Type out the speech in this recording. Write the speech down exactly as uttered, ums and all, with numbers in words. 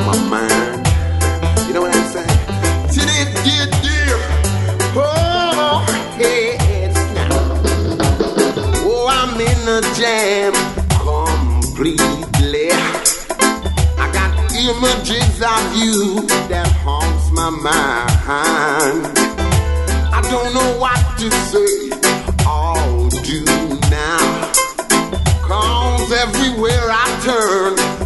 my mind. You know what I'm saying? See, dear, dear, dear. Oh, yes, now. Oh, I'm in a jam completely. I got images of you that haunts my mind. I don't know what to say or do now, 'cause everywhere I turn